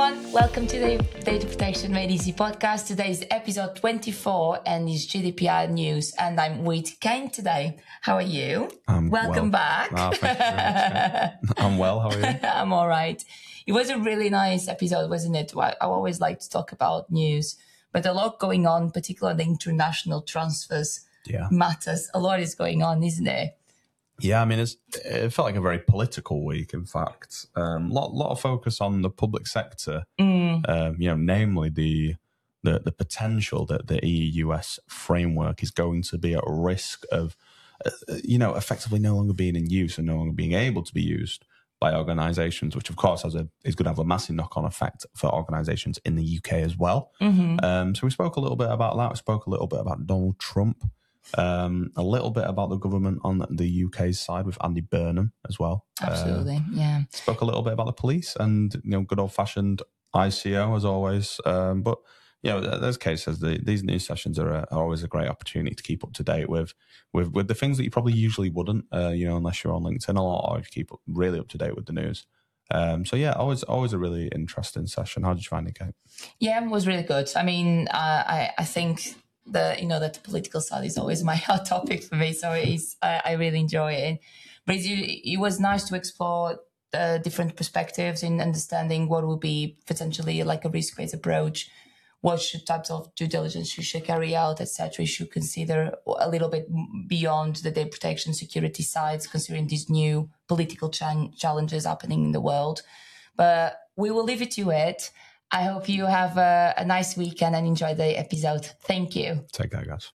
everyone, welcome to the Data Protection Made Easy podcast. Today is episode 24 and it's GDPR news, and I'm with Kane today. How are you? Welcome back. Oh, thank you very much. I'm well, how are you? I'm all right. It was a really nice episode, wasn't it? I always like to talk about news, but a lot going on, particularly the international transfers matters. A lot is going on, isn't it? Yeah, I mean, it felt like a very political week, in fact. Lot of focus on the public sector, namely the potential that the EU-US framework is going to be at risk of, effectively no longer being in use and no longer being able to be used by organisations, which of course is going to have a massive knock-on effect for organisations in the UK as well. So we spoke a little bit about that. We spoke a little bit about Donald Trump. A little bit about the government on the UK side with Andy Burnham as well. Absolutely, Spoke a little bit about the police and good old-fashioned ICO as always. But there's cases. These news sessions are always a great opportunity to keep up to date with the things that you probably usually wouldn't, unless you're on LinkedIn a lot or if you keep really up to date with the news. Always a really interesting session. How did you find it, Kate? Yeah, it was really good. I mean, I think that the political side is always my hot topic for me, so I really enjoy it. But it was nice to explore different perspectives in understanding what would be potentially like a risk-based approach, what types of due diligence you should carry out, etc. You should consider a little bit beyond the data protection security sides, considering these new political challenges happening in the world. But we will leave it to it. I hope you have a nice weekend and enjoy the episode. Thank you. Take care, guys.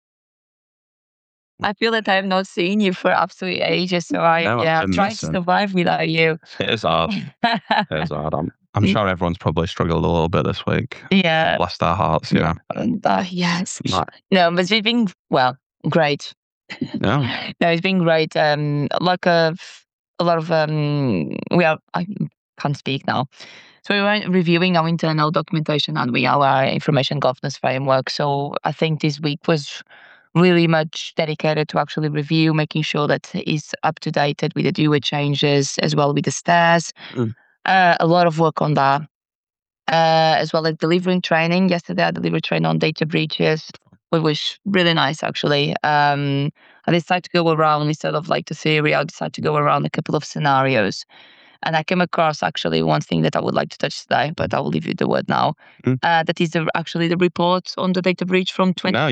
I feel that I have not seen you for absolutely ages, so I'm trying to survive without you. It is hard. I'm sure everyone's probably struggled a little bit this week. Yeah. Bless their hearts, yes. No, but it's been, great. No. No, it's been great. I can't speak now. So we were reviewing our internal documentation and our information governance framework. So I think this week was really much dedicated to actually review, making sure that it's up to date with the newer changes, as well with the stairs. A lot of work on that, as well as delivering training. Yesterday I delivered training on data breaches, which was really nice actually. I decided to go around, instead of like the theory, I decided to go around a couple of scenarios. And I came across actually one thing that I would like to touch today, but I will leave you the word now. That is actually the report on the data breach from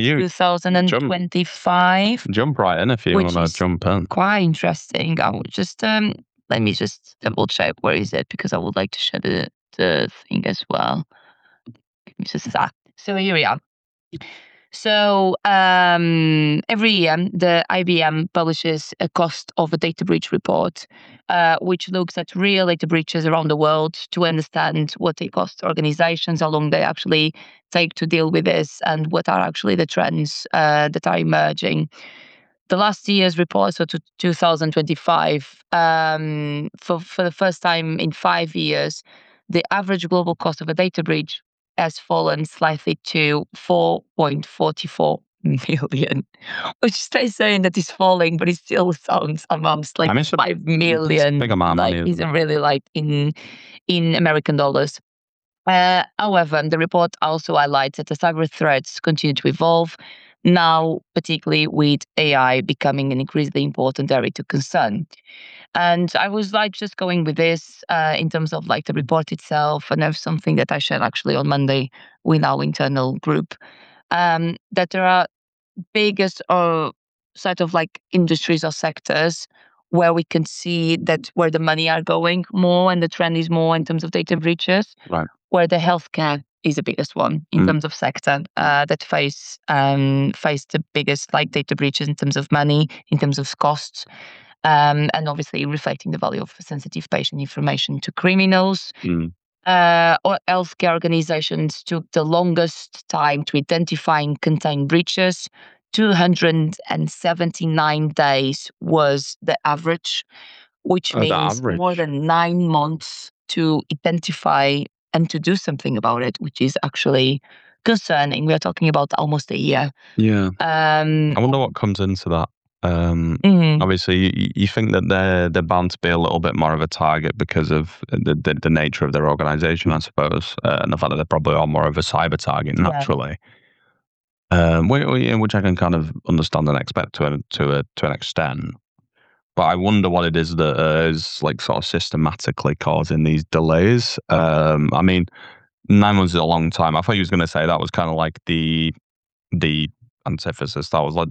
2025. Jump right in if you want to jump in. Quite interesting. I would just let me just double check where is it, because I would like to share the thing as well. Give me just a sec. So here we are. So every year, the IBM publishes a cost of a data breach report, which looks at real data breaches around the world to understand what they cost organizations, how long they actually take to deal with this, and what are actually the trends that are emerging. The last year's report, so to 2025, for the first time in 5 years, the average global cost of a data breach has fallen slightly to 4.44 million, which stays saying that it's falling, but it still sounds amongst 5 million. Big amount of money. Isn't really like in American dollars. However, the report also highlights that the cyber threats continue to evolve, now particularly with AI becoming an increasingly important area to concern. And I was just going with this in terms of the report itself, and there's something that I shared actually on Monday with our internal group, that there are biggest sort of industries or sectors where we can see that where the money are going more and the trend is more in terms of data breaches, right? Where the healthcare is the biggest one in terms of sector that face the biggest data breaches in terms of money, in terms of costs. And obviously reflecting the value of sensitive patient information to criminals. Or healthcare organizations took the longest time to identify and contain breaches. 279 days was the average, which means more than 9 months to identify and to do something about it, which is actually concerning. We are talking about almost a year. Yeah. I wonder what comes into that. Obviously, you think that they're bound to be a little bit more of a target because of the nature of their organisation, I suppose, and the fact that they probably are more of a cyber target naturally. Which I can kind of understand and expect to an extent. But I wonder what it is that is like sort of systematically causing these delays. I mean, 9 months is a long time. I thought you was going to say that was kind of like the antithesis. That was like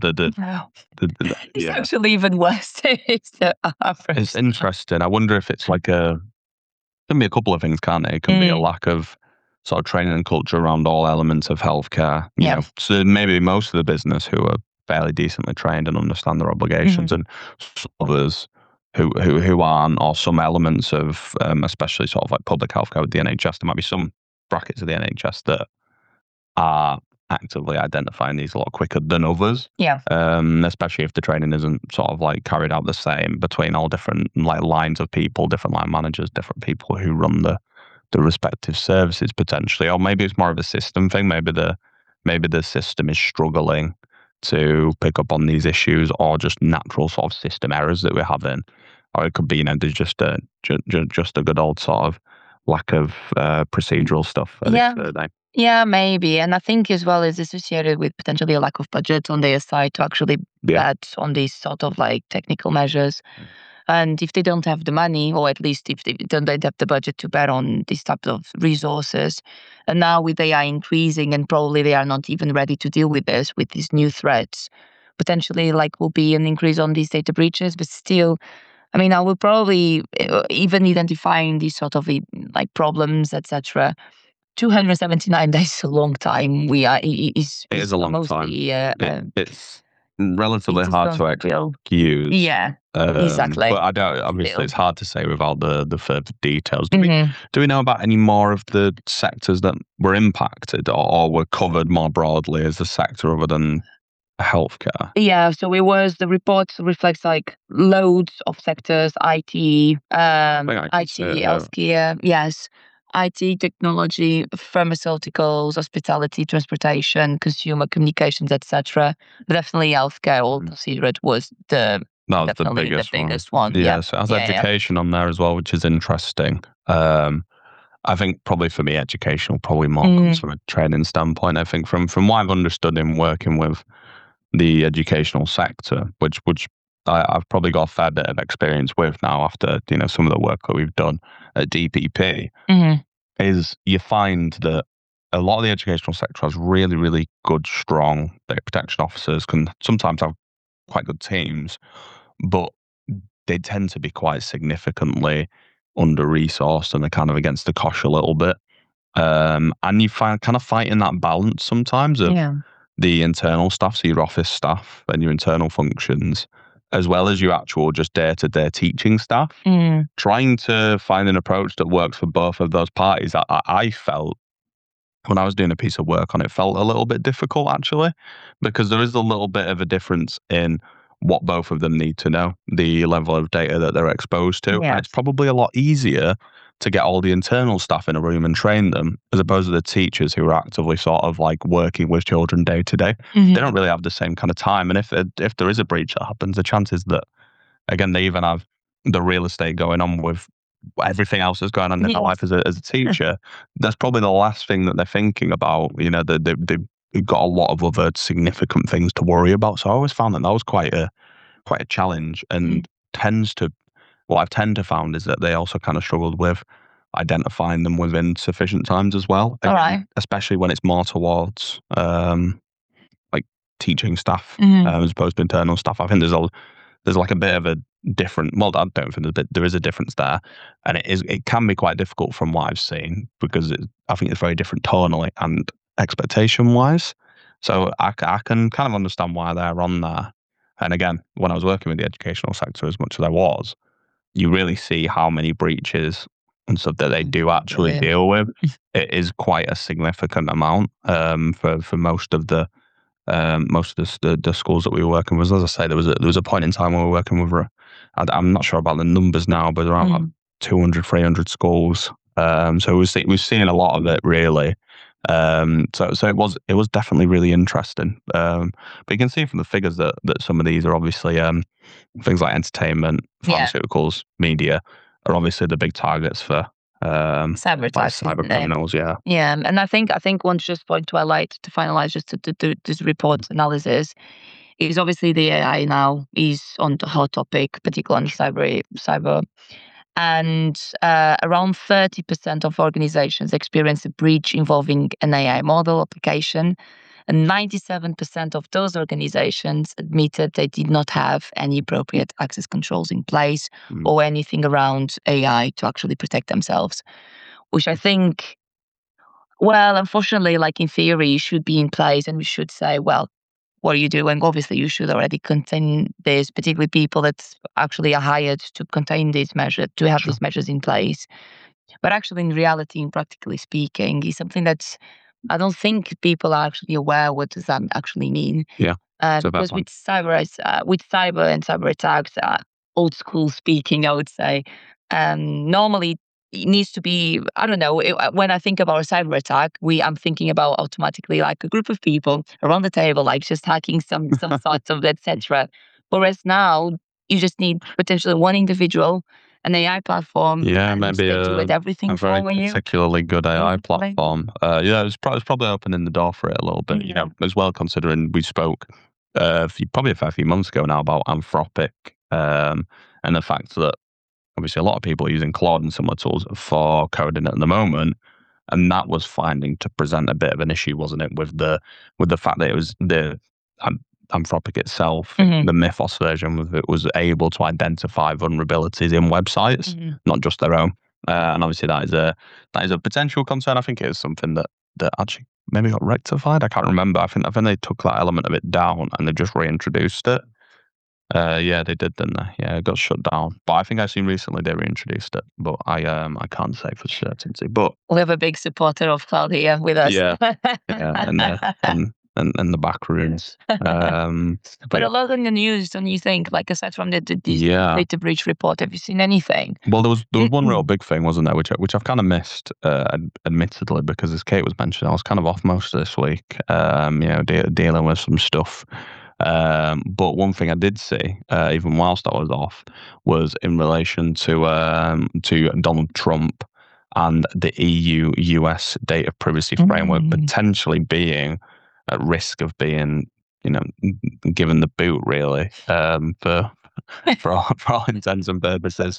it's actually even worse. It's interesting. I wonder if it's like it can be a couple of things, can't it? It can be a lack of sort of training and culture around all elements of healthcare. You know, so maybe most of the business who are fairly decently trained and understand their obligations, and some others who aren't, or some elements of, especially sort of like public healthcare with the NHS, there might be some brackets of the NHS that are actively identifying these a lot quicker than others. Especially if the training isn't sort of like carried out the same between all different like lines of people, different line managers, different people who run the respective services potentially. Or maybe it's more of a system thing. Maybe the system is struggling to pick up on these issues, or just natural sort of system errors that we're having. Or it could be, there's just a good old sort of lack of procedural stuff. Yeah, maybe. And I think as well is associated with potentially a lack of budget on their side to actually bet on these sort of like technical measures. And if they don't have the money, or at least if they don't have the budget to bet on these types of resources, and now with AI increasing, and probably they are not even ready to deal with these new threats, potentially like will be an increase on these data breaches. But still, I mean, I will probably even identifying these sort of like problems, etc. 279 days is a long time. It is a long time. It's relatively hard to excuse. Yeah, exactly. But I don't. Obviously, it's hard to say without the further details. Do we know about any more of the sectors that were impacted or were covered more broadly as a sector other than healthcare? Yeah, so the report reflects like loads of sectors: IT, healthcare, yes. IT, technology, pharmaceuticals, hospitality, transportation, consumer communications, etc. Definitely healthcare, all considered, was the biggest one. Yeah, so it has education on there as well, which is interesting. I think probably for me, educational probably more comes from a training standpoint. I think from what I've understood in working with the educational sector, which I've probably got a fair bit of experience with now after some of the work that we've done at DPP, is you find that a lot of the educational sector has really, really good, strong data protection officers, can sometimes have quite good teams, but they tend to be quite significantly under-resourced, and they're kind of against the cosh a little bit. And you kind of fighting that balance sometimes of the internal staff, so your office staff and your internal functions, as well as your actual just day-to-day teaching staff, trying to find an approach that works for both of those parties. I felt, when I was doing a piece of work on it, felt a little bit difficult actually, because there is a little bit of a difference in what both of them need to know, the level of data that they're exposed to. And it's probably a lot easier to get all the internal staff in a room and train them, as opposed to the teachers who are actively sort of like working with children day to day. They don't really have the same kind of time. And if there is a breach that happens, the chances that, again, they even have the real estate going on with everything else that's going on in their life as a teacher, that's probably the last thing that they're thinking about. They've got a lot of other significant things to worry about. So I always found that was quite a challenge, and what I've tended to found is that they also kind of struggled with identifying them within sufficient times as well. Especially when it's more towards like teaching staff as opposed to internal staff. I think there's like a bit of a different. Well, I don't think there is a difference there, and it can be quite difficult from what I've seen, because I think it's very different tonally and expectation wise. So I can kind of understand why they're on there. And again, when I was working with the educational sector as much as I was, you really see how many breaches and stuff that they do actually deal with. It is quite a significant amount for most of the schools that we were working with. As I say, there was a point in time when we were working with, I'm not sure about the numbers now, but around 200, 300 schools. So we've seen a lot of it really. So it was definitely really interesting. But you can see from the figures that some of these are obviously things like entertainment, pharmaceuticals, media are obviously the big targets for cyber attacks, cyber criminals. Yeah, yeah, and I think one just point to highlight to finalize just to do this report analysis is obviously the AI now is on the hot topic, particularly on cyber. And around 30% of organizations experience a breach involving an AI model application. And 97% of those organizations admitted they did not have any appropriate access controls in place or anything around AI to actually protect themselves, which I think, well, unfortunately, like in theory, should be in place. And we should say, well, what are you doing? Obviously, you should already contain this, particularly people that actually are hired to contain these measures, to have these measures in place. But actually, in reality, and practically speaking, is something that I don't think people are actually aware what does that actually mean. Yeah. Because with cyber and cyber attacks, old school speaking, I would say, normally it needs to be, I don't know, when I think about a cyber attack, I'm thinking about automatically like a group of people around the table, like just hacking some sorts of etc. Whereas now you just need potentially one individual, an AI platform, maybe do everything a very particularly good AI platform. It's probably opening the door for it a little bit. You know, as well, considering we spoke probably a fair few months ago now about Anthropic and the fact that obviously a lot of people are using Claude and similar tools for coding at the moment, and that was finding to present a bit of an issue, wasn't it, with the fact that it was the Anthropic itself, the Mythos version of it, was able to identify vulnerabilities in websites, not just their own. And obviously that is a potential concern. I think it is something that actually maybe got rectified. I can't remember. I think they took that element of it down and they just reintroduced it. Yeah, they did, didn't they? Yeah, it got shut down. But I think I've seen recently they reintroduced it. But I can't say for certainty. But we have a big supporter of Claude here with us. Yeah, and the back rooms. But a lot in the news, don't you think? Like aside from the data breach report, have you seen anything? Well, there was one real big thing, wasn't there, which I've kind of missed, admittedly, because as Kate was mentioning, I was kind of off most of this week. Dealing with some stuff. But one thing I did see, even whilst I was off, was in relation to Donald Trump and the EU-US data privacy framework potentially being at risk of being, given the boot, really, for all intents and purposes.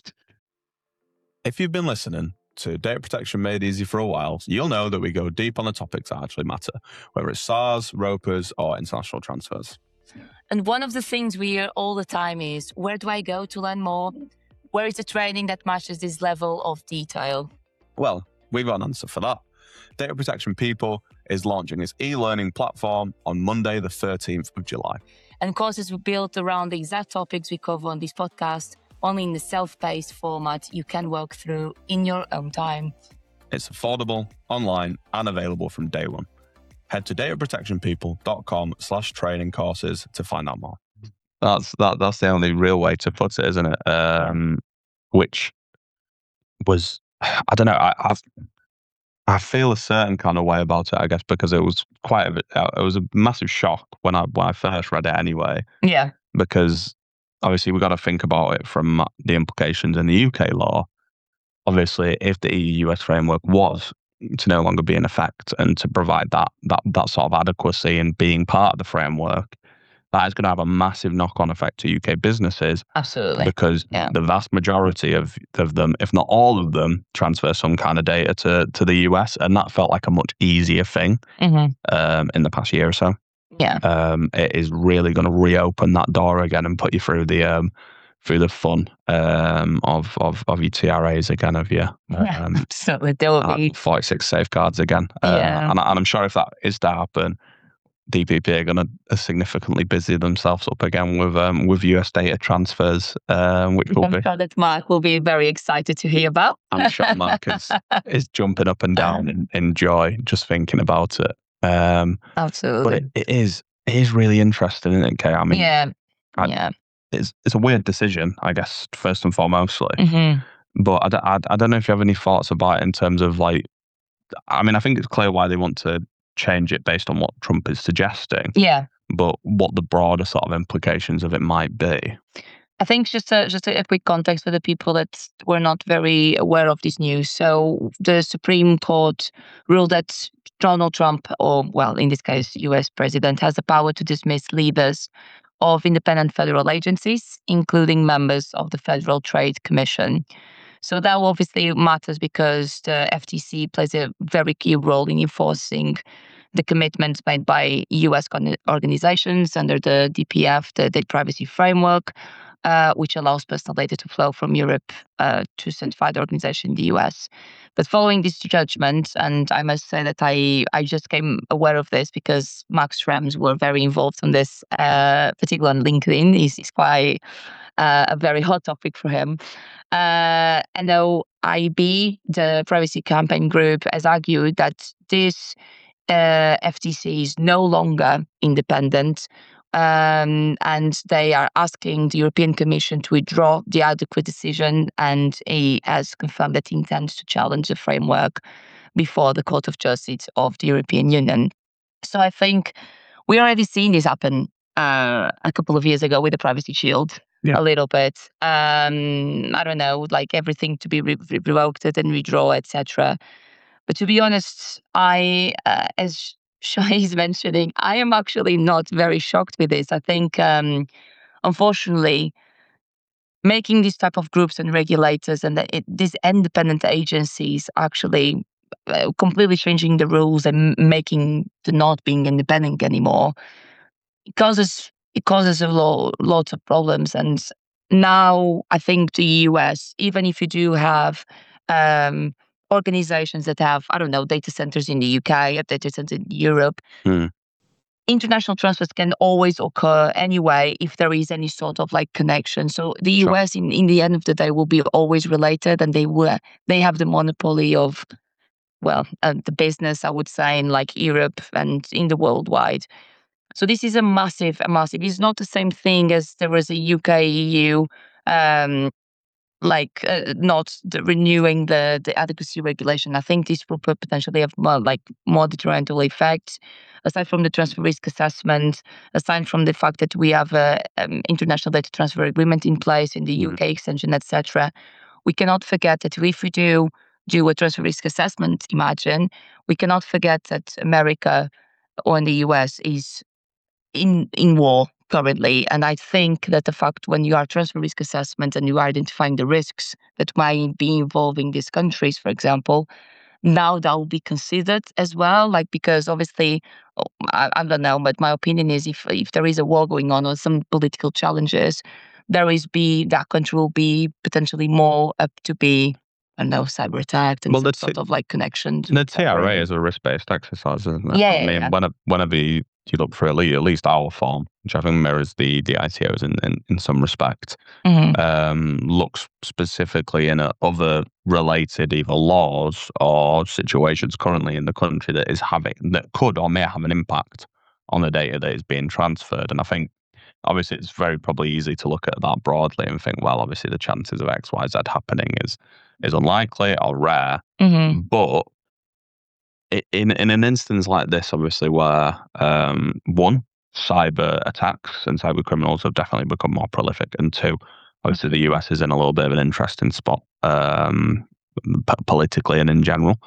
If you've been listening to Data Protection Made Easy for a while, you'll know that we go deep on the topics that actually matter, whether it's SARS, ROPAs, or international transfers. And one of the things we hear all the time is, where do I go to learn more? Where is the training that matches this level of detail? Well, we've got an answer for that. Data Protection People is launching its e-learning platform on Monday, the 13th of July. And courses were built around the exact topics we cover on this podcast, only in the self-paced format you can work through in your own time. It's affordable, online, and available from day one. Head to dataprotectionpeople.com/training courses to find out more. That's the only real way to put it, isn't it? Which was, I don't know, I feel a certain kind of way about it, I guess, because it was it was a massive shock when I first read it anyway. Yeah. Because obviously we've got to think about it from the implications in the UK law. Obviously, if the EU-US framework was to no longer be in effect and to provide that sort of adequacy and being part of the framework, that is going to have a massive knock-on effect to UK businesses. Absolutely. Because the vast majority of them, if not all of them, transfer some kind of data to the US, and that felt like a much easier thing in the past year or so. Yeah. It is really going to reopen that door again and put you through the fun of your TRAs again, absolutely. There will be 46 safeguards again. And I'm sure if that is to happen, DPP are going to significantly busy themselves up again with US data transfers, which will be. I'm sure that Mark will be very excited to hear about. I'm sure Mark is jumping up and down in joy just thinking about it. Absolutely. But it is really interesting, isn't it, Kay? I mean, it's a weird decision, I guess, first and foremostly. But I don't know if you have any thoughts about it in terms of like I mean, I think it's clear why they want to change it based on what Trump is suggesting. Yeah. But what the broader sort of implications of it might be. I think just a quick context for the people that were not very aware of this news. So the Supreme Court ruled that Donald Trump, or well, in this case, US president, has the power to dismiss leaders of independent federal agencies, including members of the Federal Trade Commission. So that obviously matters because the FTC plays a very key role in enforcing the commitments made by US organizations under the DPF, the Data Privacy Framework, which allows personal data to flow from Europe to certified organization in the US. But following this judgment, and I must say that I just came aware of this because Max Schrems were very involved on this, particularly on LinkedIn. He's quite a very hot topic for him. And though IB, the Privacy Campaign Group, has argued that this FTC is no longer independent, and they are asking the European Commission to withdraw the adequate decision, and he has confirmed that he intends to challenge the framework before the Court of Justice of the European Union. So I think we already seen this happen a couple of years ago with the Privacy Shield. Yeah. A little bit. I don't know, like everything to be revoked and redraw, etc. But to be honest, as Shai is mentioning, I am actually not very shocked with this. I think, unfortunately, making these type of groups and regulators and these independent agencies actually completely changing the rules and making the not being independent anymore, it causes lots of problems. And now I think the US, even if you do have organizations that have, I don't know, data centers in the UK, data centers in Europe, international transfers can always occur anyway if there is any sort of like connection. So the US, in the end of the day, will be always related, and they have the monopoly of, well, the business, I would say, in like Europe and in the worldwide. So this is a massive. It's not the same thing as there was a UK EU, not renewing the adequacy regulation. I think this will potentially have more detrimental effects. Aside from the transfer risk assessment, aside from the fact that we have a international data transfer agreement in place in the UK extension, etc., we cannot forget that if we do a transfer risk assessment, imagine, we cannot forget that America or in the US is in war currently. And I think that the fact when you are transfer risk assessment and you are identifying the risks that might be involving these countries, for example, now that will be considered as well. Like, because obviously, I don't know, but my opinion is if there is a war going on or some political challenges, that country will be potentially more up to be, I don't know, cyber attacked and some sort of like connection. The TRA is a risk-based exercise, isn't it? Yeah. Whenever you look for at least our form, which I think mirrors the ITO's in some respect, looks specifically in other related either laws or situations currently in the country that could or may have an impact on the data that is being transferred. And I think obviously it's very probably easy to look at that broadly and think, well, obviously the chances of X, Y, Z happening is unlikely or rare. But in an instance like this, obviously, where one, cyber attacks and cyber criminals have definitely become more prolific, and two, obviously the US is in a little bit of an interesting spot politically and in general.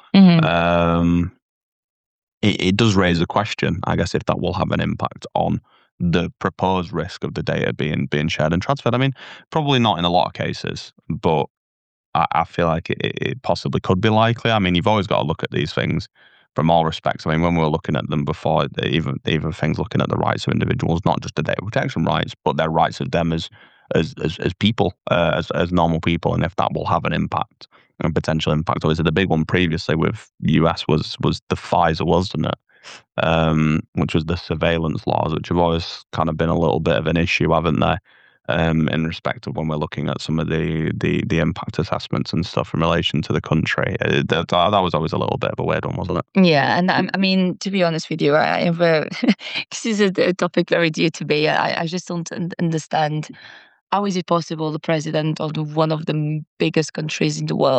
It does raise a question, I guess, if that will have an impact on the proposed risk of the data being shared and transferred. I mean, probably not in a lot of cases, but I feel like it possibly could be likely. I mean, you've always got to look at these things from all respects. I mean, when we were looking at them before, even things looking at the rights of individuals, not just the data protection rights, but their rights of them as people, as normal people, and if that will have an impact and potential impact. Obviously, the big one previously with US was the FISA, wasn't it? Which was the surveillance laws, which have always kind of been a little bit of an issue, haven't they? In respect of when we're looking at some of the impact assessments and stuff in relation to the country. That was always a little bit of a weird one, wasn't it? Yeah, and I mean, to be honest with you, I have this is a topic very dear to me. I just don't understand how is it possible the president of one of the biggest countries in the world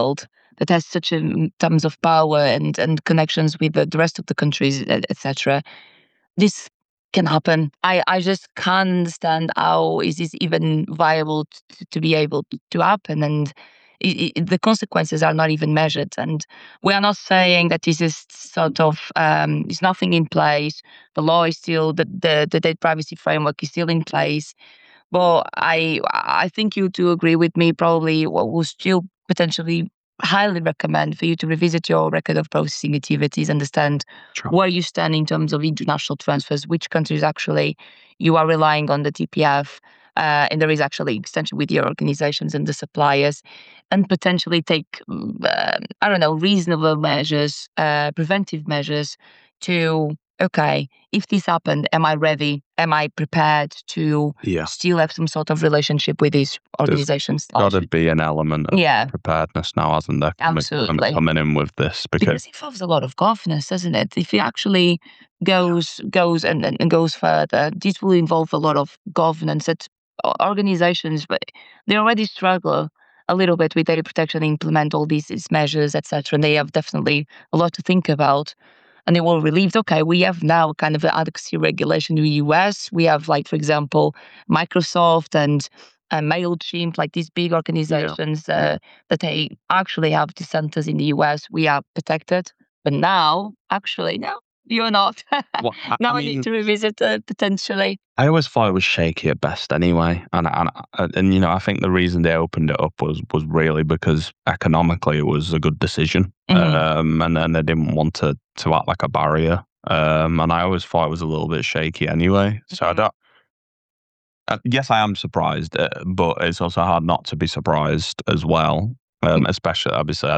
that has such terms of power and connections with the rest of the countries, etc. This can happen. I just can't understand how is this even viable to be able to happen, and the consequences are not even measured. And we are not saying that this is sort of there's nothing in place. The law is still the data privacy framework is still in place. But I think you do agree with me. Probably what will still potentially highly recommend for you to revisit your record of processing activities, understand where you stand in terms of international transfers, which countries actually you are relying on the TPF, and there is actually extension with your organizations and the suppliers, and potentially take, I don't know, reasonable measures, preventive measures to, okay, if this happened, am I ready? Am I prepared to still have some sort of relationship with these organizations? There's got to be an element of preparedness now, hasn't there? Absolutely. Coming in with this. Because it involves a lot of governance, doesn't it? If it actually goes and goes further, this will involve a lot of governance that organizations, but they already struggle a little bit with data protection, implement all these measures, etc. And they have definitely a lot to think about. And they were relieved, okay, we have now kind of an adequacy regulation in the US. We have, like, for example, Microsoft and MailChimp, like these big organizations that they actually have the centers in the US. We are protected. But now, actually, no, you're not. Well, now I need to revisit potentially. I always thought it was shaky at best anyway. And I think the reason they opened it up was really because economically it was a good decision. And then they didn't want to act like a barrier. And I always thought it was a little bit shaky anyway. So I don't. Yes, I am surprised, but it's also hard not to be surprised as well. Especially, obviously,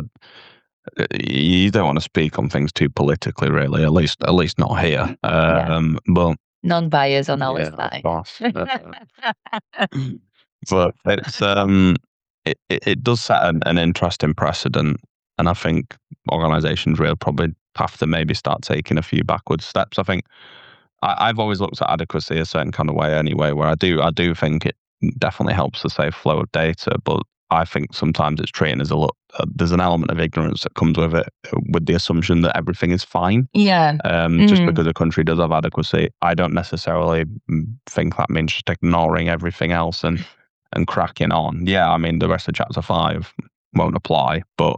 you don't want to speak on things too politically, really. At least not here. But non-biased on our side. But it's it does set an interesting precedent, and I think organisations really probably have to maybe start taking a few backward steps. I think I've always looked at adequacy a certain kind of way anyway, where I do think it definitely helps the safe flow of data, but I think sometimes it's treating as there's an element of ignorance that comes with it, with the assumption that everything is fine. Yeah. Just because a country does have adequacy, I don't necessarily think that means just ignoring everything else and cracking on. Yeah, I mean, the rest of Chapter 5 won't apply, but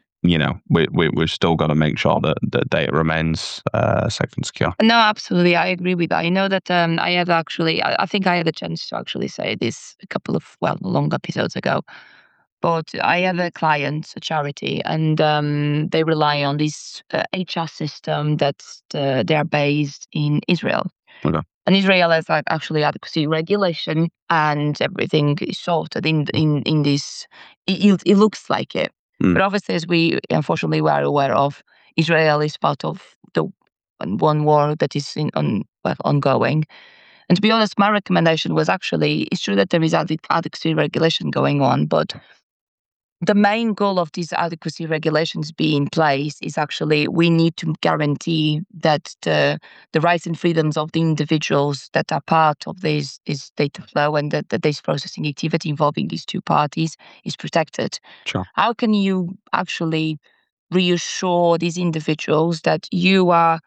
we've still got to make sure that the data remains safe and secure. No, absolutely. I agree with that. I know that I think I had a chance to actually say this a couple of, long episodes ago. But I have a client, a charity, and they rely on this HR system that they are based in Israel. Okay. And Israel has actually adequacy regulation, and everything is sorted in this. It looks like it. But obviously, as we unfortunately were aware of, Israel is part of the one war that is ongoing. And to be honest, my recommendation was actually, it's true that there is adequacy regulation going on, but the main goal of these adequacy regulations being in place is actually we need to guarantee that the rights and freedoms of the individuals that are part of this data flow and that this processing activity involving these two parties is protected. Sure. How can you actually reassure these individuals that you are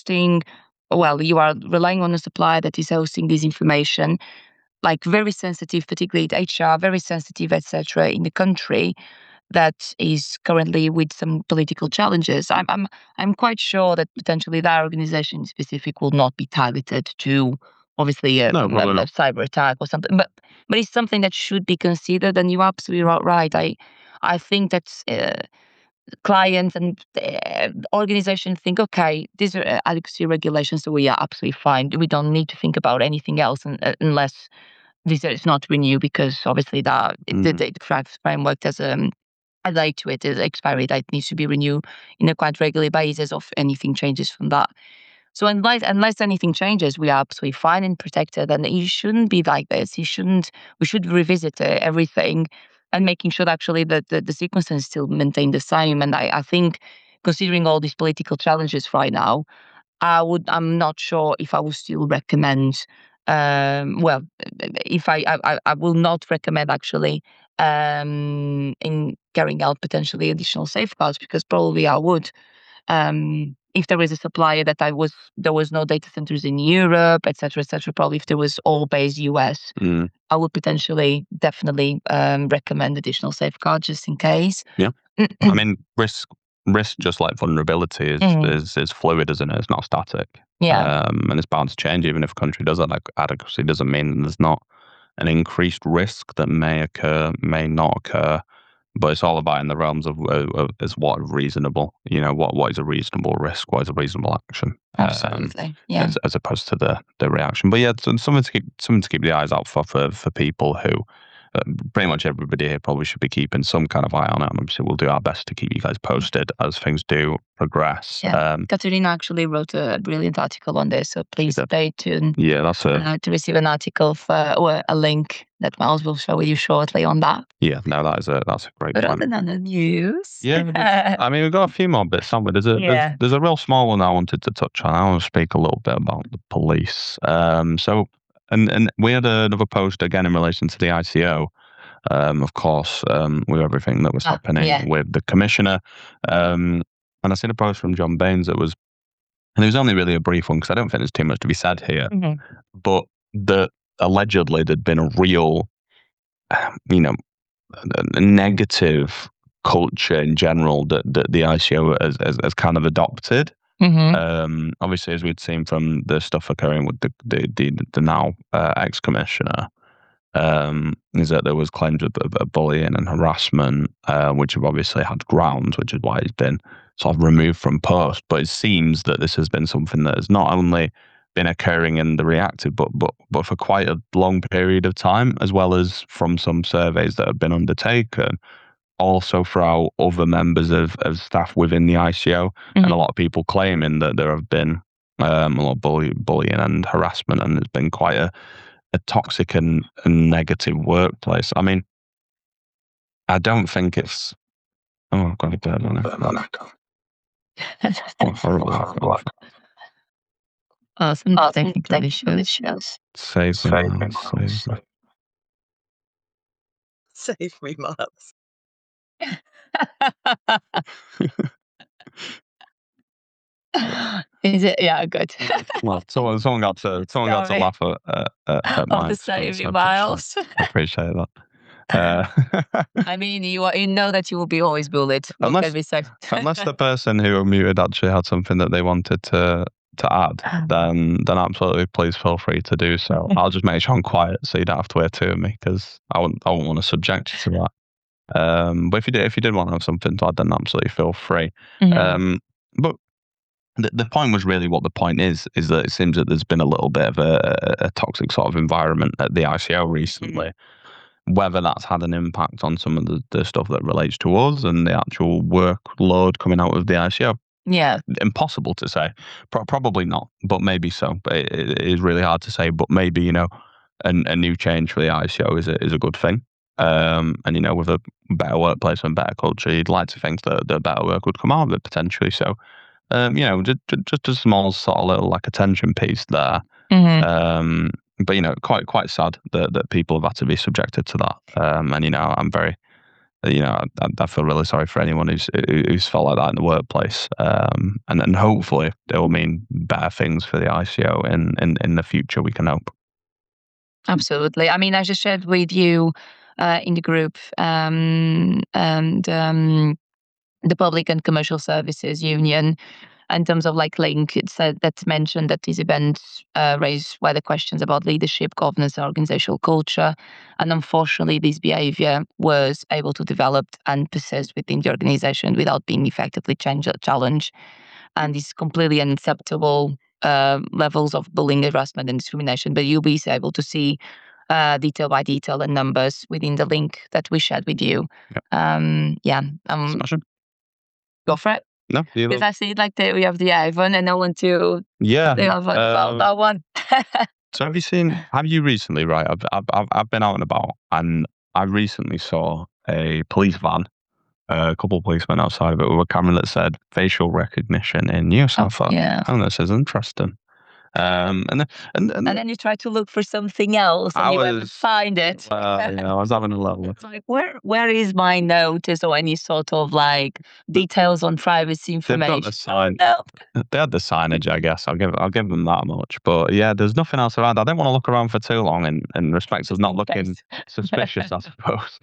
you are relying on a supplier that is hosting this information, like very sensitive, particularly HR, very sensitive, etc., in the country that is currently with some political challenges. I'm quite sure that potentially that organization in specific will not be targeted to obviously a cyber attack or something, but it's something that should be considered. And you're absolutely right. I think that clients and organizations think, okay, these are adequacy regulations, so we are absolutely fine. We don't need to think about anything else unless this is not renewed, because obviously the data framework has a date to it, the expiry date needs to be renewed in a quite regular basis if anything changes from that. So unless anything changes, we are absolutely fine and protected, and it shouldn't be like this. We should revisit everything and making sure that actually that the circumstances still maintain the same. And I think, considering all these political challenges right now, I'm not sure if I would still recommend well, if I will not recommend actually in carrying out potentially additional safeguards, because probably I would. If there is a supplier that there was no data centers in Europe, etc., etc. Probably if there was all based US, I would potentially definitely recommend additional safeguards just in case. Yeah, I mean risk just like vulnerability is fluid, isn't it? It's not static. Yeah, and it's bound to change. Even if a country does have adequacy, doesn't mean there's not an increased risk that may occur, may not occur. But it's all about in the realms of is what reasonable, what is a reasonable risk, what is a reasonable action. absolutely. Yeah, as opposed to the reaction. But yeah, something to keep the eyes out for people who pretty much everybody here probably should be keeping some kind of eye on it. And obviously, we'll do our best to keep you guys posted as things do progress. Yeah. Katerina actually wrote a brilliant article on this, so please stay tuned. Yeah, that's to receive an article or a link that Miles will show you shortly on that. Yeah, no, that's a great But point. other than the news, yeah, I mean, we've got a few more bits, haven't we? There's a real small one I wanted to touch on. I want to speak a little bit about the police. And we had another post again in relation to the ICO. Of course, with everything that was happening with the commissioner. And I seen a post from John Baines and it was only really a brief one because I don't think there's too much to be said here. But allegedly there'd been a real, a negative culture in general that the ICO has kind of adopted. Obviously, as we'd seen from the stuff occurring with the now ex-commissioner, is that there was claims of bullying and harassment, which have obviously had grounds, which is why he's been sort of removed from post. But it seems that this has been something that has not only been occurring in the reactive, but for quite a long period of time, as well as from some surveys that have been undertaken, also throughout other members of staff within the ICO, and a lot of people claiming that there have been a lot of bullying and harassment, and there's been quite a toxic and negative workplace. I mean, I don't think it's. Oh, I've got a bird on it. Some technical issues. Save me. Save me, Miles. Is it? Yeah, good. Well, someone got to laugh at mine. Save you, Miles. I appreciate that. I mean, you know that you will be always bullied. Unless the person who unmuted actually had something that they wanted to add, then absolutely please feel free to do so. I'll just make sure I'm quiet so you don't have to hear two of me, because I wouldn't want to subject you to that. But if you did want to have something to add, then absolutely feel free. But the point was really what the point is that it seems that there's been a little bit of a toxic sort of environment at the ICO recently. Whether that's had an impact on some of the stuff that relates to us and the actual workload coming out of the ICO. Yeah. Impossible to say. Probably not, but maybe so. But it is really hard to say. But maybe, a new change for the ICO is a good thing. And, with a better workplace and better culture, you'd like to think that the better work would come out of it potentially. So, just a small sort of little attention piece there. But, quite sad that people have had to be subjected to that. And, I'm very... I feel really sorry for anyone who's felt like that in the workplace, and hopefully it will mean better things for the ICO in the future. We can hope. Absolutely. I mean, I just shared with you in the group, and the Public and Commercial Services Union. In terms of link, it said that mentioned that these events raise wider questions about leadership, governance, and organizational culture. And unfortunately, this behavior was able to develop and persist within the organization without being effectively challenged. And it's completely unacceptable levels of bullying, harassment, and discrimination. But you'll be able to see detail by detail and numbers within the link that we shared with you. Smashing. Go for it. No, because I see we have the iPhone, and I want to. Yeah, about that one. So have you recently? Right, I've been out and about, and I recently saw a police van, a couple of policemen outside of it with a camera that said facial recognition in New South Wales. Yeah, and that says interesting. And then you try to look for something else and you have to find it. I was having a little. It's like, where is my notice or any sort of like details on privacy information? They've got the sign. They had the signage, I guess. I'll give them that much. But yeah, there's nothing else around. I don't want to look around for too long in respect of not looking suspicious, I suppose.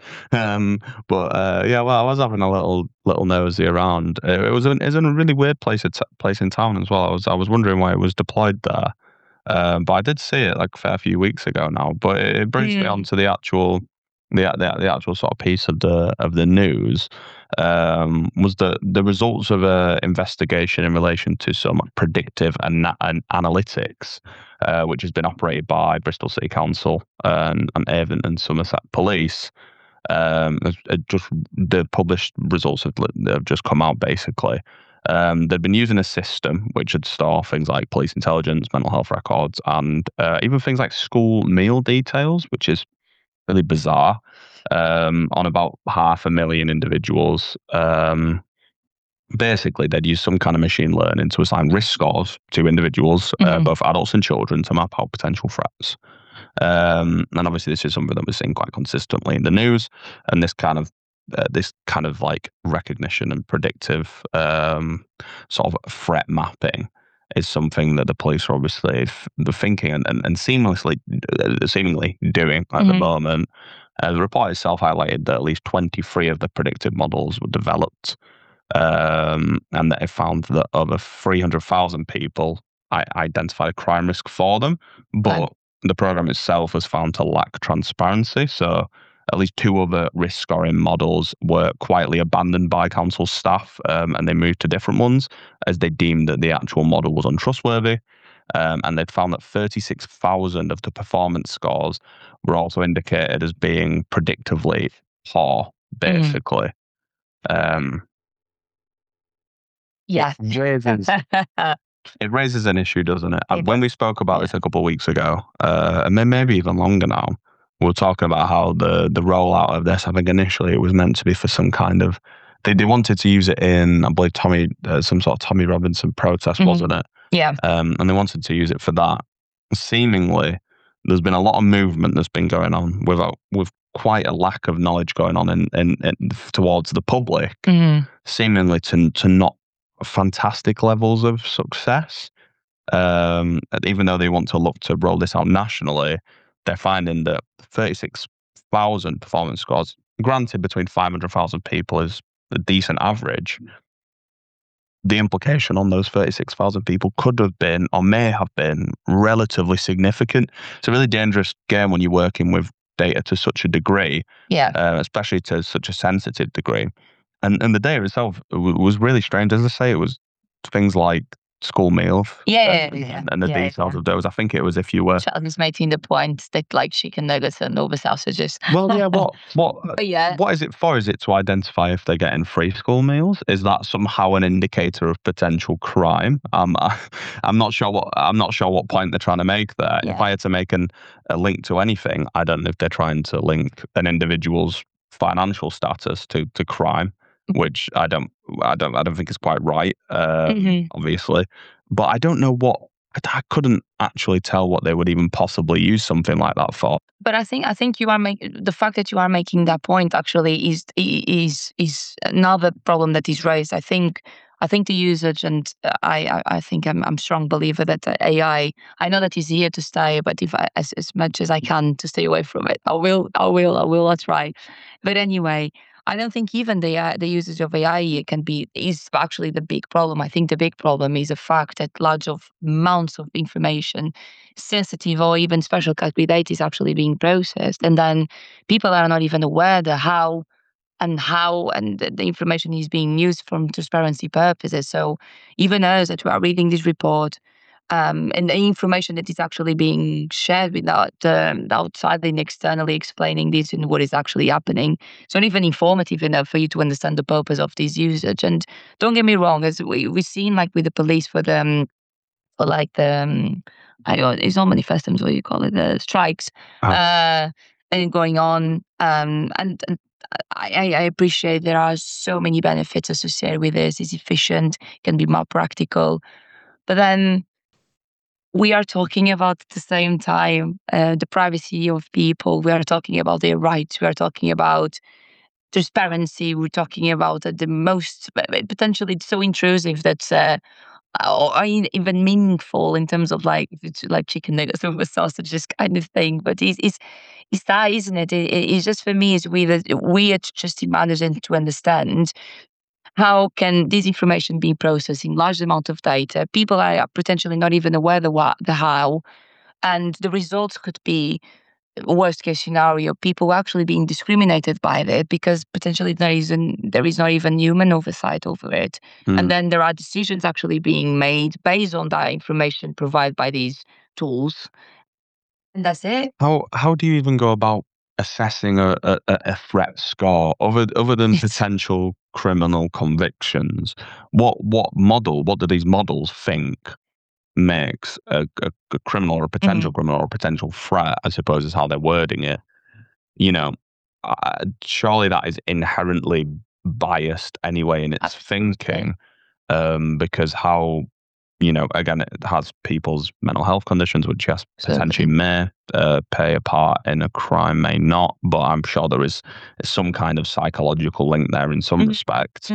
Yeah, well, I was having a little nosy around. It was in a really weird place in town as well. I was wondering why it was deployed there. But I did see it like a fair few weeks ago now. But it brings me on to the actual sort of piece of the news. Was the results of an investigation in relation to some predictive and analytics, which has been operated by Bristol City Council and Avon and Somerset Police. Just the published results have just come out basically. They've been using a system which would store things like police intelligence, mental health records, and even things like school meal details, which is really bizarre, on about 500,000 individuals. Basically, they'd use some kind of machine learning to assign risk scores to individuals, both adults and children, to map out potential threats. And obviously, this is something that we're seeing quite consistently in the news, and this kind of like recognition and predictive sort of threat mapping is something that the police are obviously thinking and seemingly doing at the moment. The report itself highlighted that at least 23 of the predictive models were developed, and that it found that over 300,000 people identified a crime risk for them, but the program itself was found to lack transparency. So at least 2 other risk scoring models were quietly abandoned by council staff, and they moved to different ones as they deemed that the actual model was untrustworthy. And they'd found that 36,000 of the performance scores were also indicated as being predictively poor, basically. Yes. It raises an issue, doesn't it? When we spoke about this a couple of weeks ago, and maybe even longer now, we were talking about how the rollout of this, I think initially it was meant to be for some kind of, they wanted to use it in, I believe, some sort of Tommy Robinson protest, wasn't it? Yeah. And they wanted to use it for that. Seemingly, there's been a lot of movement that's been going on with quite a lack of knowledge going on in towards the public, seemingly to not fantastic levels of success. Even though they want to look to roll this out nationally, they're finding that 36,000 performance scores, granted between 500,000 people is a decent average, the implication on those 36,000 people could have been or may have been relatively significant. It's a really dangerous game when you're working with data to such a degree, especially to such a sensitive degree. And the data itself was really strange. As I say, it was things like school meals. And the details of those. I think it was if you were... Sheldon's making the point that like chicken nuggets and over sausages. Well, yeah, what is it for? Is it to identify if they're getting free school meals? Is that somehow an indicator of potential crime? I'm not sure what point they're trying to make there. If I had to make a link to anything, I don't know if they're trying to link an individual's financial status to crime, which I don't think is quite right, obviously. But I don't know I couldn't actually tell what they would even possibly use something like that for. But I think you are the fact that you are making that point actually is another problem that is raised. I think the usage, and I think I'm a strong believer that AI, I know that is here to stay, but if as much as I can to stay away from it, I will. That's right. But anyway, I don't think even the usage of AI is actually the big problem. I think the big problem is the fact that large amounts of information, sensitive or even special category data, is actually being processed, and then people are not even aware of how the information is being used from transparency purposes. So even us that we are reading this report, and the information that is actually being shared without outside and externally explaining this and what is actually happening, it's not even informative enough for you to understand the purpose of this usage. And don't get me wrong, as we've seen, like with the police I don't know, it's not manifestums, what you call it, the strikes, and going on, and I appreciate there are so many benefits associated with this. It's efficient, can be more practical, but then we are talking about at the same time the privacy of people. We are talking about their rights. We are talking about transparency. We're talking about the most potentially so intrusive that's or even meaningful in terms of like if it's like chicken nuggets over sausages kind of thing. But it's that, isn't it? It's just for me, is we are just managing to understand how can this information be processed in large amount of data. People are potentially not even aware the what, the how, and the results could be worst case scenario, people actually being discriminated by it because potentially there is not even human oversight over it. And then there are decisions actually being made based on that information provided by these tools. And that's it. How do you even go about assessing a threat score other than potential criminal convictions? What do these models think makes a criminal or a potential criminal or a potential threat, I suppose is how they're wording it? You know, surely that is inherently biased anyway in its thinking, because how, again, it has people's mental health conditions, which yes, potentially may play a part in a crime, may not, but I'm sure there is some kind of psychological link there in some respect.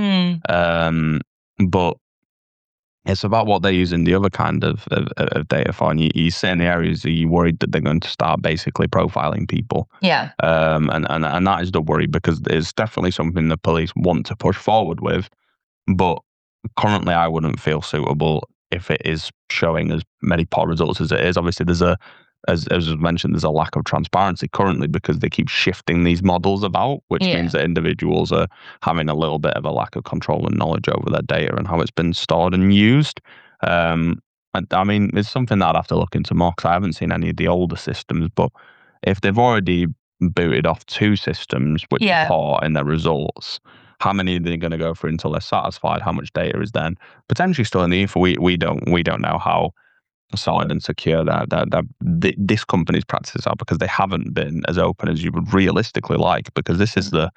But it's about what they're using the other kind of data for. And you say in the areas that you're worried that they're going to start basically profiling people. Yeah. And that is the worry, because it's definitely something the police want to push forward with. But currently I wouldn't feel suitable if it is showing as many poor results as it is. Obviously, as was mentioned, there's a lack of transparency currently because they keep shifting these models about, which means that individuals are having a little bit of a lack of control and knowledge over their data and how it's been stored and used. I mean, it's something that I'd have to look into more because I haven't seen any of the older systems, but if they've already booted off 2 systems which are poor in their results, how many are they going to go through until they're satisfied? How much data is then potentially still in the ether? We don't know how solid and secure that this company's practices are, because they haven't been as open as you would realistically like, because this is the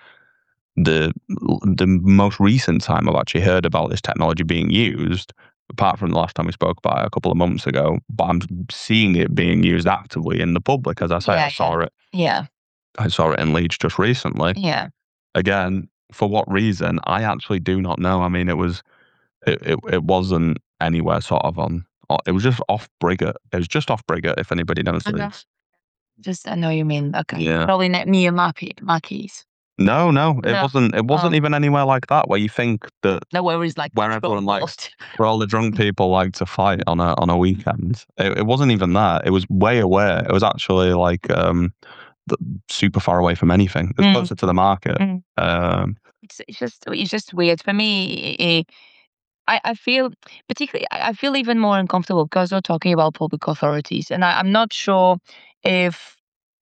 most recent time I've actually heard about this technology being used, apart from the last time we spoke about it a couple of months ago. But I'm seeing it being used actively in the public. As I say, I saw it. Yeah. I saw it in Leeds just recently. Yeah. Again, for what reason, I actually do not know. I mean, it wasn't anywhere sort of on. It was just off Briggate. It was just off Briggate, if anybody knows Leeds. Just, I know you mean. Okay. Yeah. Probably not near Mackey's. No, it wasn't. It wasn't even anywhere like that where you think that. No, where it's like where everyone likes, where all the drunk people like to fight on a weekend. It wasn't even that. It was way away. It was actually like super far away from anything. It's closer to the market. It's just weird for me. I feel particularly. I feel even more uncomfortable because we're talking about public authorities, and I'm not sure if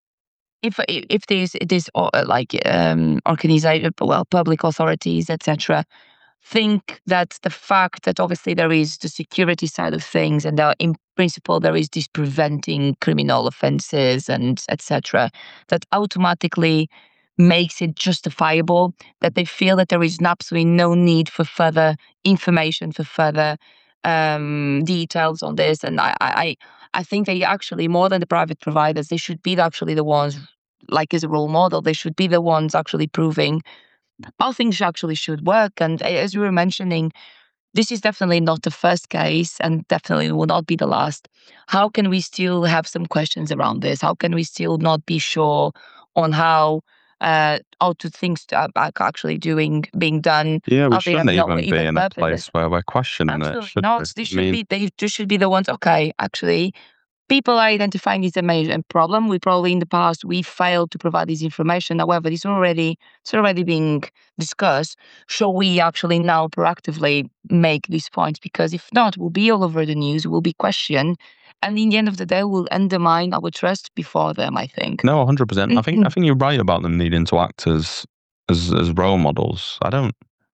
these like organization, well, public authorities, etc., think that the fact that obviously there is the security side of things, and in principle there is this preventing criminal offenses and etc., that automatically makes it justifiable, that they feel that there is absolutely no need for further information, for further details on this. And I think they actually, more than the private providers, they should be actually the ones, like as a role model, they should be the ones actually proving how things actually should work. And as you were mentioning, this is definitely not the first case and definitely will not be the last. How can we still have some questions around this? How can we still not be sure on how to things are actually being done? Yeah, we shouldn't even be in a place where we're questioning it. Absolutely not. They should be the ones. Okay, actually, people are identifying it's a major problem. We probably in the past we failed to provide this information. However, it's already being discussed. Shall we actually now proactively make these points? Because if not, we'll be all over the news. We'll be questioned. And in the end of the day, we'll undermine our trust before them, I think. No, 100%. I think you're right about them needing to act as role models. I don't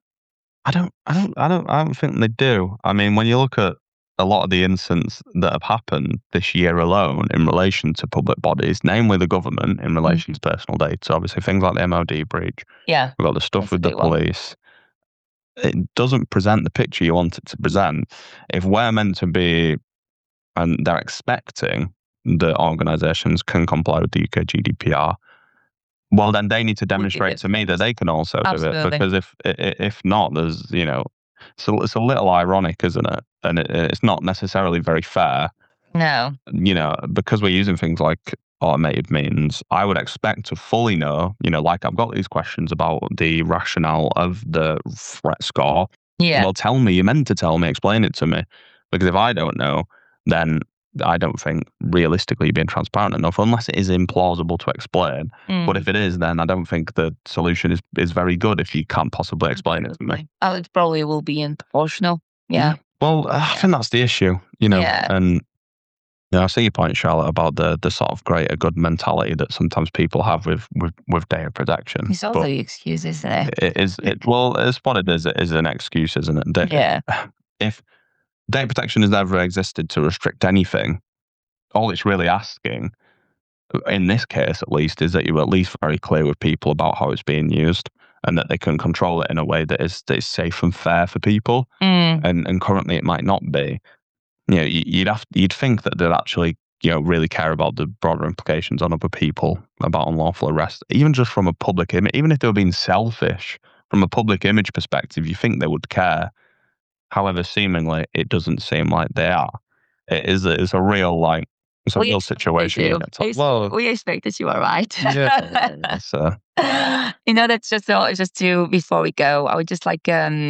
think they do. I mean, when you look at a lot of the incidents that have happened this year alone in relation to public bodies, namely the government, in relation to personal data, obviously things like the MOD breach. Yeah. We've got the stuff with the police. It doesn't present the picture you want it to present. If we're meant to be and they're expecting that organisations can comply with the UK GDPR, well, then they need to demonstrate to me that they can also do it. Because if not, there's, you know, it's a little ironic, isn't it? And it's not necessarily very fair. No. You know, because we're using things like automated means, I would expect to fully know, you know, like I've got these questions about the rationale of the threat score. Yeah. Well, tell me, you're meant to tell me, explain it to me. Because if I don't know, then I don't think realistically you're being transparent enough, unless it is implausible to explain. But if it is, then I don't think the solution is very good if you can't possibly explain it to me. It probably will be unproportional. Yeah. Well, I think that's the issue, you know, and yeah, I see your point, Charlotte, about the sort of greater good mentality that sometimes people have with data protection. It's also the excuse, isn't it? It is. Well, it's what it is. It is an excuse, isn't it? If data protection has ever existed to restrict anything, all it's really asking, in this case at least, is that you're at least very clear with people about how it's being used and that they can control it in a way that is safe and fair for people. And currently it might not be. You know, you'd think that they'd actually, you know, really care about the broader implications on other people about unlawful arrest, even just from a public image. Even if they were being selfish from a public image perspective, you think they would care. However, seemingly it doesn't seem like they are. It's a real real situation. Well, we expect that you are right. Yeah. You know, that's just to before we go, I would just like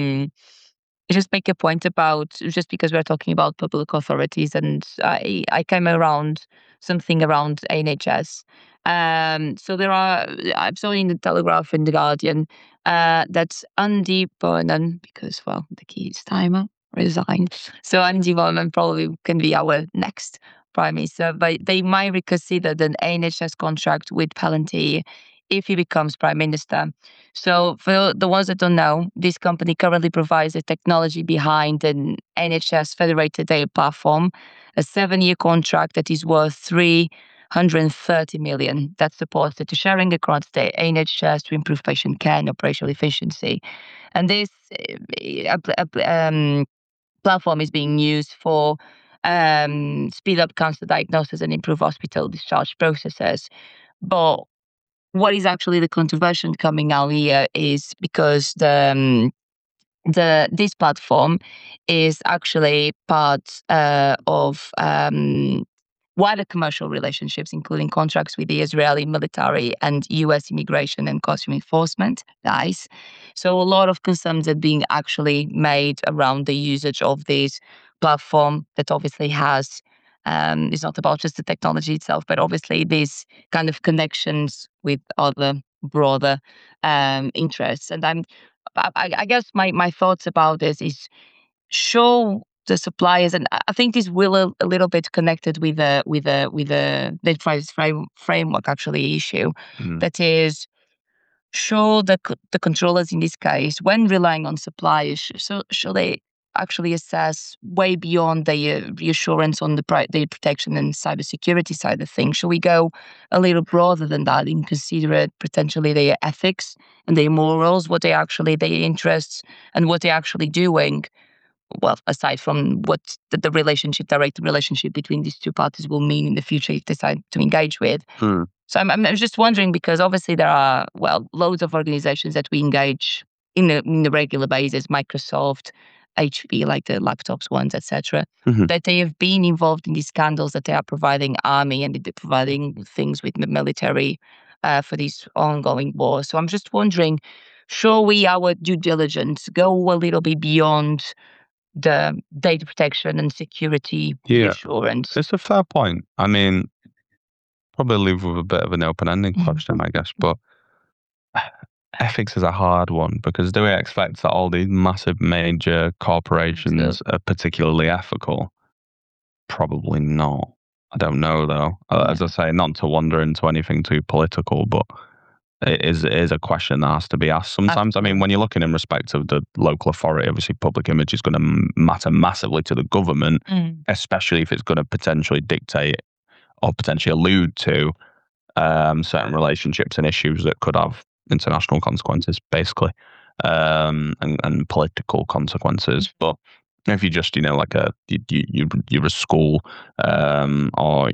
just make a point about, just because we're talking about public authorities, and I came around something around NHS. So I saw in the Telegraph and the Guardian that Andy Burnham, because the Keir Starmer resigned, so Andy Burnham probably can be our next Prime Minister, but they might reconsider the NHS contract with Palantir if he becomes Prime Minister. So for the ones that don't know, this company currently provides the technology behind an NHS federated data platform, a 7-year contract that is worth 330 million that supports data sharing across the NHS to improve patient care and operational efficiency. And this platform is being used for speed up cancer diagnosis and improve hospital discharge processes. But what is actually the controversy coming out here is because this platform is actually part of wider commercial relationships, including contracts with the Israeli military and US immigration and customs enforcement, ICE. So a lot of concerns are being actually made around the usage of this platform that obviously has it's not about just the technology itself, but obviously these kind of connections with other broader interests. And I guess my thoughts about this is, show the suppliers, and I think this will a little bit connected with the enterprise framework actually issue. That is, show the controllers in this case, when relying on suppliers, so should they actually assess way beyond the reassurance on the data protection and cybersecurity side of things? Should we go a little broader than that and consider it potentially their ethics and their morals, what they actually, their interests, and what they're actually doing? Well, aside from what the direct relationship between these two parties will mean in the future if they decide to engage with. So I'm just wondering, because obviously there are, loads of organizations that we engage in a regular basis, Microsoft, HP, like the laptops ones, etc., that they have been involved in these scandals, that they are providing army and they're providing things with the military for these ongoing wars. So I'm just wondering, should we, our due diligence, go a little bit beyond the data protection and security assurance? It's a fair point. I mean, probably leave with a bit of an open-ending question, I guess, but ethics is a hard one, because do we expect that all these massive major corporations are particularly ethical? Probably not. I don't know, though. As I say, not to wander into anything too political, but it is a question that has to be asked sometimes. I mean, when you're looking in respect of the local authority, obviously public image is going to matter massively to the government, especially if it's going to potentially dictate or potentially allude to certain relationships and issues that could have international consequences, basically, and political consequences. But If you just, like you're a school, or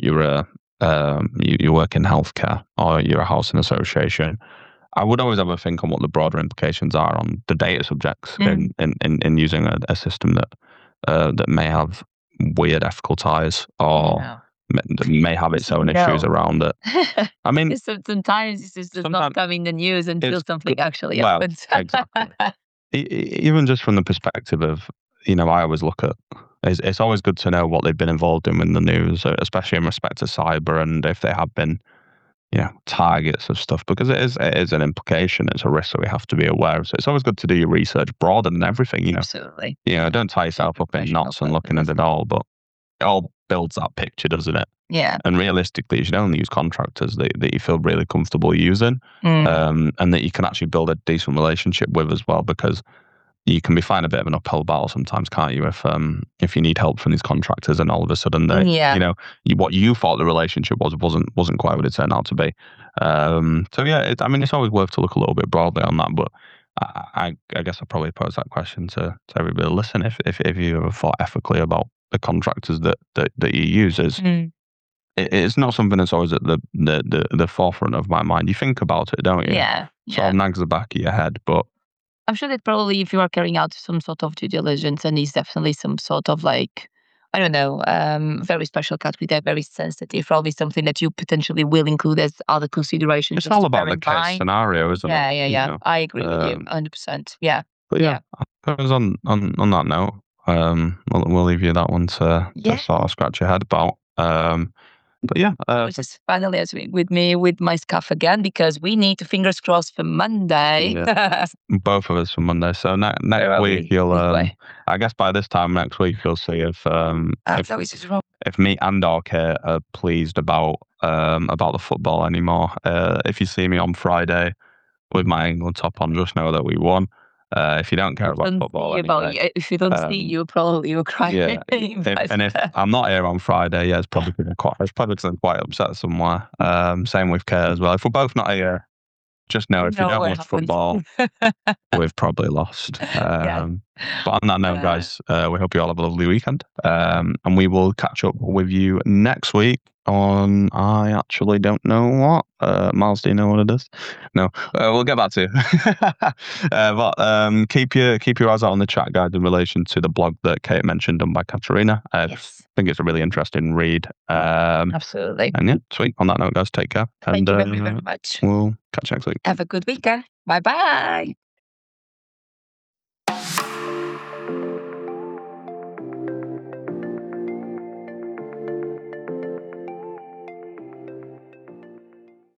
you work in healthcare, or you're a housing association, I would always have a think on what the broader implications are on the data subjects in using a system that may have weird ethical ties or may have its own issues around it. I mean, sometimes it's just not come in the news until something actually happens. Exactly. Even just from the perspective of, I always look at, it's always good to know what they've been involved in the news, especially in respect to cyber, and if they have been, targets of stuff, because it is an implication, it's a risk that we have to be aware of. So it's always good to do your research broader than everything, Absolutely. Don't tie yourself up in knots and looking at it all, but it all builds that picture, doesn't it? Yeah. And realistically, you should only use contractors that you feel really comfortable using, and that you can actually build a decent relationship with as well, because you can be fighting a bit of an uphill battle sometimes, can't you? If you need help from these contractors and all of a sudden they, what you thought the relationship wasn't quite what it turned out to be. So yeah, it's always worth to look a little bit broadly on that. But I guess I'll probably pose that question to everybody listening. If you ever thought ethically about the contractors that you use, it's not something that's always at the forefront of my mind. You think about it, don't you? Yeah. Sort of nags the back of your head, but I'm sure that probably if you are carrying out some sort of due diligence, and it's definitely some sort of I don't know, very special category, they're very sensitive, probably something that you potentially will include as other considerations. It's all about the case scenario, isn't it? Yeah. I agree with you 100%. Yeah. But yeah, I suppose on that note, we'll leave you that one to sort of scratch your head about. But yeah, just finally as with me with my scarf again, because we need to fingers crossed for Monday. Yeah. Both of us for Monday. So next week you'll, I guess by this time next week you'll see if me and Kate are pleased about the football anymore. If you see me on Friday with my England top on, just know that we won. If you don't care about football, if you don't see, you probably will cry. Yeah. If I'm not here on Friday, it's probably because I'm quite upset somewhere. Same with Kate as well. If we're both not here, just know if you don't watch football, we've probably lost. But on that note, guys, we hope you all have a lovely weekend, and we will catch up with you next week on, I actually don't know what. Miles, do you know what it is? No, we'll get back to you. But keep your eyes out on the chat guide in relation to the blog that Kate mentioned, done by Katerina. Yes. I think it's a really interesting read. Absolutely. And yeah, sweet. On that note, guys, take care. Thank you very much. We'll catch you next week. Have a good weekend. Bye-bye.